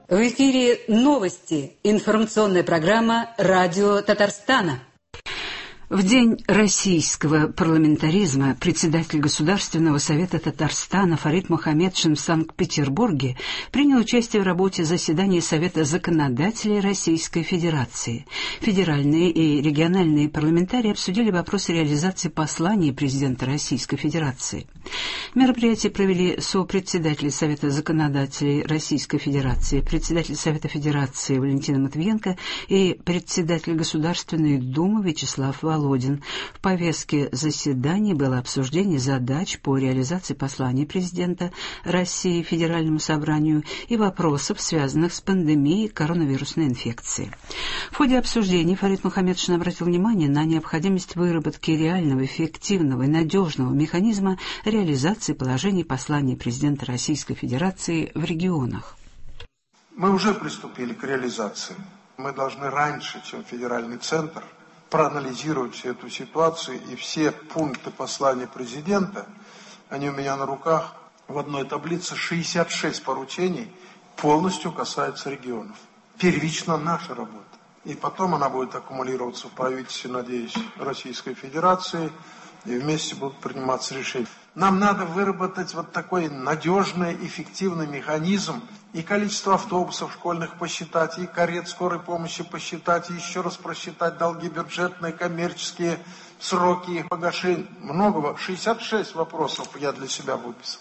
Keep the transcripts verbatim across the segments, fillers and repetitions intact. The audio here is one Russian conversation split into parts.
В эфире новости. Информационная программа «Радио Татарстана». В День российского парламентаризма председатель Государственного совета Татарстана Фарид Мухаммедшин в Санкт-Петербурге принял участие в работе заседаний Совета законодателей Российской Федерации. Федеральные и региональные парламентарии обсудили вопросы реализации послания президента Российской Федерации. Мероприятие провели сопредседатель Совета законодателей Российской Федерации, председатель Совета Федерации Валентина Матвиенко и председатель Государственной Думы Вячеслав Володин. В повестке заседаний было обсуждение задач по реализации послания президента России Федеральному собранию и вопросов, связанных с пандемией коронавирусной инфекции. В ходе обсуждений Фарид Мухаммедшин обратил внимание на необходимость выработки реального, эффективного и надежного механизма реализации положений послания президента Российской Федерации в регионах. Мы уже приступили к реализации. Мы должны раньше, чем федеральный центр, проанализировать всю эту ситуацию, и все пункты послания президента, они у меня на руках, в одной таблице шестьдесят шесть поручений полностью касаются регионов. Первично наша работа. И потом она будет аккумулироваться в правительстве, надеюсь, Российской Федерации, и вместе будут приниматься решения. Нам надо выработать вот такой надежный, эффективный механизм, и количество автобусов школьных посчитать, и карет скорой помощи посчитать, и еще раз просчитать долги бюджетные, коммерческие, сроки их погашения. Много, шестьдесят шесть вопросов я для себя выписал.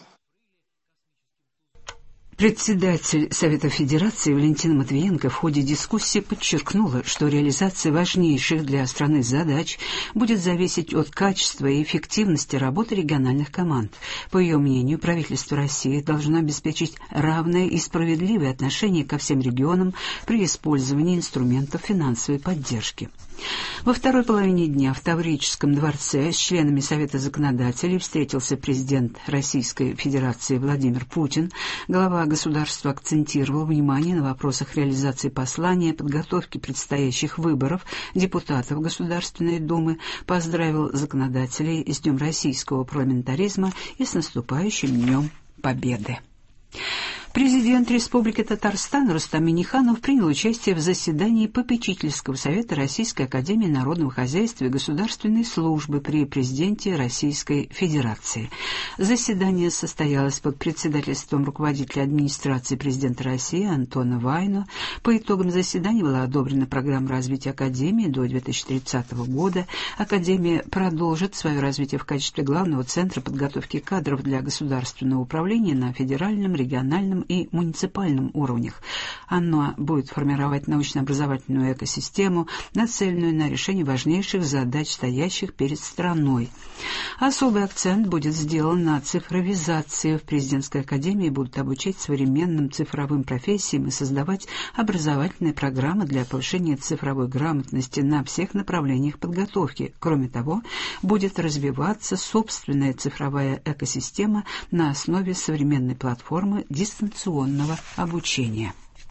Председатель Совета Федерации Валентина Матвиенко в ходе дискуссии подчеркнула, что реализация важнейших для страны задач будет зависеть от качества и эффективности работы региональных команд. По ее мнению, правительство России должно обеспечить равное и справедливое отношение ко всем регионам при использовании инструментов финансовой поддержки. Во второй половине дня в Таврическом дворце с членами Совета законодателей встретился президент Российской Федерации Владимир Путин. Глава государства акцентировал внимание на вопросах реализации послания, подготовки предстоящих выборов депутатов Государственной Думы, поздравил законодателей с Днем российского парламентаризма и с наступающим Днем Победы. Президент Республики Татарстан Рустам Минниханов принял участие в заседании Попечительского совета Российской академии народного хозяйства и государственной службы при президенте Российской Федерации. Заседание состоялось под председательством руководителя администрации президента России Антона Вайно. По итогам заседания была одобрена программа развития академии до две тысячи тридцатого года. Академия продолжит свое развитие в качестве главного центра подготовки кадров для государственного управления на федеральном, региональном и муниципальном уровнях. Оно будет формировать научно-образовательную экосистему, нацеленную на решение важнейших задач, стоящих перед страной. Особый акцент будет сделан на цифровизации. В президентской академии будут обучать современным цифровым профессиям и создавать образовательные программы для повышения цифровой грамотности на всех направлениях подготовки. Кроме того, будет развиваться собственная цифровая экосистема на основе современной платформы дистанционного обучения.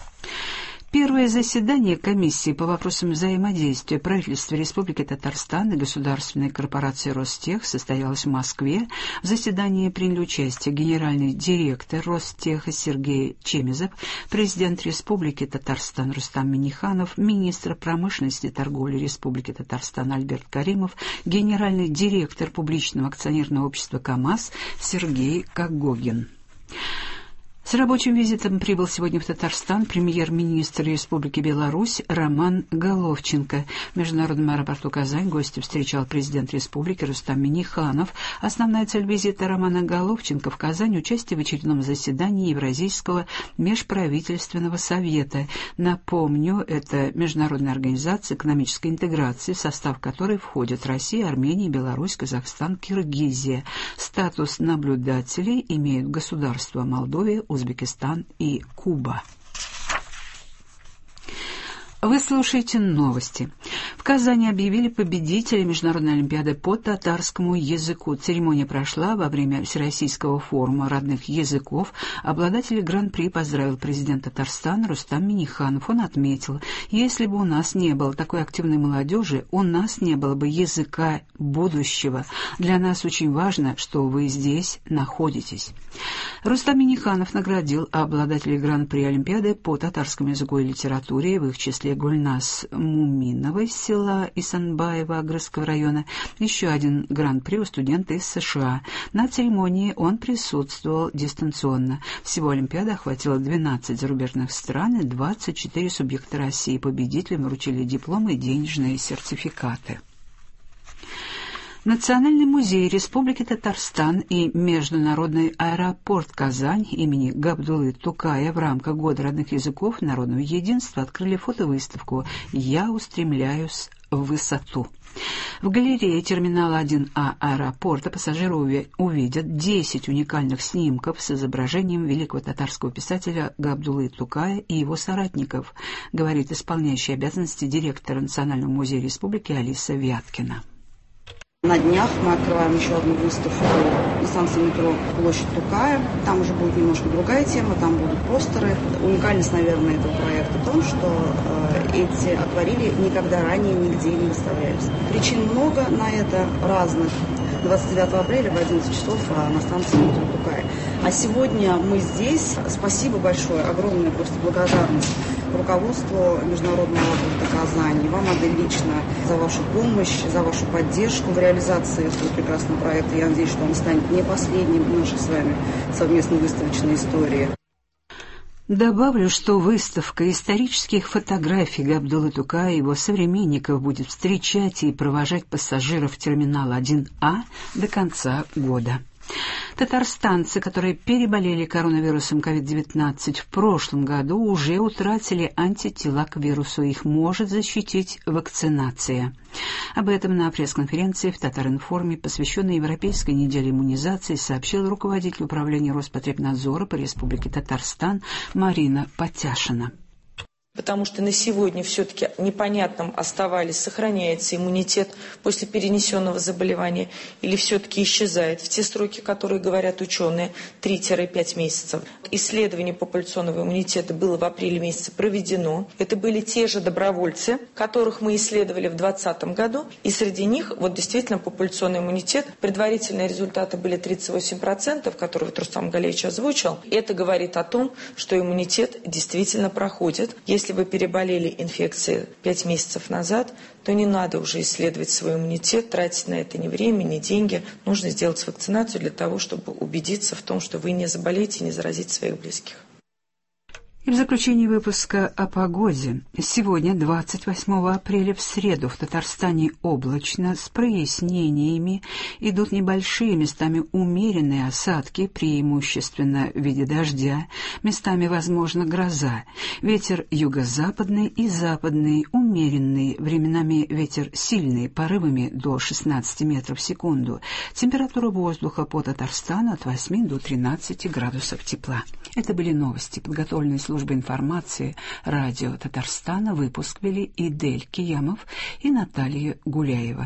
Первое заседание комиссии по вопросам взаимодействия правительства Республики Татарстан и государственной корпорации Ростех состоялось в Москве. В заседании приняли участие генеральный директор Ростеха Сергей Чемезов, президент Республики Татарстан Рустам Минниханов, министр промышленности и торговли Республики Татарстан Альберт Каримов, генеральный директор публичного акционерного общества КАМАЗ Сергей Когогин. С рабочим визитом прибыл сегодня в Татарстан премьер-министр Республики Беларусь Роман Головченко. В международном аэропорту Казань гостя встречал президент республики Рустам Минниханов. Основная цель визита Романа Головченко в Казань – участие в очередном заседании Евразийского межправительственного совета. Напомню, это международная организация экономической интеграции, в состав которой входят Россия, Армения, Беларусь, Казахстан, Киргизия. Статус наблюдателей имеют государства Молдовия, Узбекистан и Куба. Вы слушаете новости. В Казани объявили победителя Международной олимпиады по татарскому языку. Церемония прошла во время Всероссийского форума родных языков. Обладателей гран-при поздравил президент Татарстана Рустам Минниханов. Он отметил, если бы у нас не было такой активной молодежи, у нас не было бы языка будущего. Для нас очень важно, что вы здесь находитесь. Рустам Минниханов наградил обладателей гран-при олимпиады по татарскому языку и литературе, в их числе Гульнас Муминовой, села Исанбаева Агрысского района, еще один гран-при у студента из США. На церемонии он присутствовал дистанционно. Всего олимпиада охватила двенадцать зарубежных стран и двадцать четыре субъекта России. Победителям вручили дипломы и денежные сертификаты. Национальный музей Республики Татарстан и Международный аэропорт Казань имени Габдуллы Тукая в рамках Года родных языков и народного единства открыли фотовыставку «Я устремляюсь в высоту». В галерее терминала один А аэропорта пассажиры увидят десять уникальных снимков с изображением великого татарского писателя Габдуллы Тукая и его соратников, говорит исполняющий обязанности директора Национального музея Республики Алиса Вяткина. На днях мы открываем еще одну выставку на станции метро «Площадь Тукая». Там уже будет немножко другая тема, там будут постеры. Уникальность, наверное, этого проекта в том, что э, эти акварели никогда ранее нигде не выставлялись. Причин много на это разных. двадцать девятого апреля в одиннадцать часов на станции метро Тукая. А сегодня мы здесь. Спасибо большое, огромная просто благодарность руководству Международного аэропорта Казани, вам, Адель, лично за вашу помощь, за вашу поддержку в реализации этого прекрасного проекта. Я надеюсь, что он станет не последним в нашей с вами совместной выставочной истории. Добавлю, что выставка исторических фотографий Габдуллы Тукая и его современников будет встречать и провожать пассажиров терминала один А до конца года. Татарстанцы, которые переболели коронавирусом ковид девятнадцать в прошлом году, уже утратили антитела к вирусу. Их может защитить вакцинация. Об этом на пресс-конференции в Татаринформе, посвященной Европейской неделе иммунизации, сообщил руководитель управления Роспотребнадзора по Республике Татарстан Марина Потяшина. Потому что на сегодня все-таки непонятным оставались, сохраняется иммунитет после перенесенного заболевания или все-таки исчезает в те сроки, которые говорят ученые, три-пять месяцев. Исследование популяционного иммунитета было в апреле месяце проведено. Это были те же добровольцы, которых мы исследовали в двадцатом году. И среди них вот действительно популяционный иммунитет. Предварительные результаты были тридцать восемь процентов, которые вот Рустам Галеевич озвучил. Это говорит о том, что иммунитет действительно проходит. Если Если вы переболели инфекцией пять месяцев назад, то не надо уже исследовать свой иммунитет, тратить на это ни время, ни деньги. Нужно сделать вакцинацию для того, чтобы убедиться в том, что вы не заболеете и не заразите своих близких. И в заключении выпуска о погоде. Сегодня, двадцать восьмого апреля, в среду в Татарстане облачно, с прояснениями, идут небольшие, местами умеренные осадки, преимущественно в виде дождя, местами возможна гроза. Ветер юго-западный и западный, умеренный, временами ветер сильный, порывами до шестнадцати метров в секунду. Температура воздуха по Татарстану от восьми до тринадцати градусов тепла. Это были новости, подготовленные службой Служба информации радио Татарстана. Выпуск вели Идель Киямов и Наталья Гуляева.